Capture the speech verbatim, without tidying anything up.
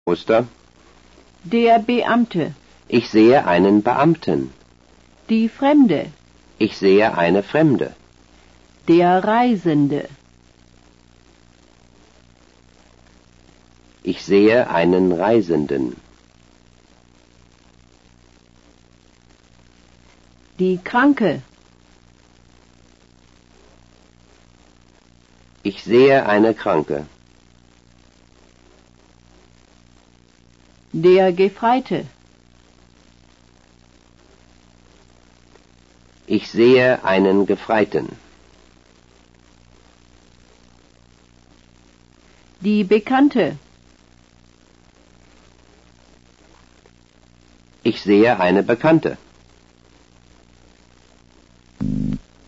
Muster. Der Beamte. Ich sehe einen Beamten. Die Fremde. Ich sehe eine Fremde. Der Reisende. Ich sehe einen Reisenden. Die Kranke. Ich sehe eine Kranke. Der Gefreite. Ich sehe einen Gefreiten. Die Bekannte. Ich sehe eine Bekannte.